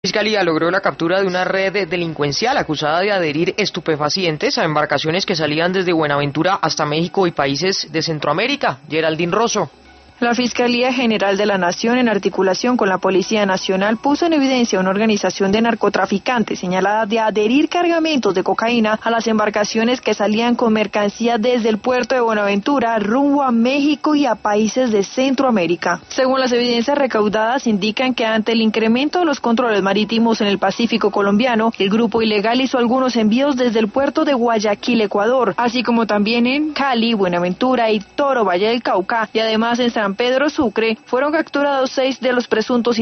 Fiscalía logró la captura de una red delincuencial acusada de adherir estupefacientes a embarcaciones que salían desde Buenaventura hasta México y países de Centroamérica. Geraldine Rosso. La Fiscalía General de la Nación, en articulación con la Policía Nacional, puso en evidencia una organización de narcotraficantes señalada de adherir cargamentos de cocaína a las embarcaciones que salían con mercancía desde el puerto de Buenaventura rumbo a México y a países de Centroamérica. Según las evidencias recaudadas, indican que ante el incremento de los controles marítimos en el Pacífico colombiano, el grupo ilegal hizo algunos envíos desde el puerto de Guayaquil, Ecuador, así como también en Cali, Buenaventura y Toro, Valle del Cauca, y además en San Pedro Sucre, fueron capturados 6 de los presuntos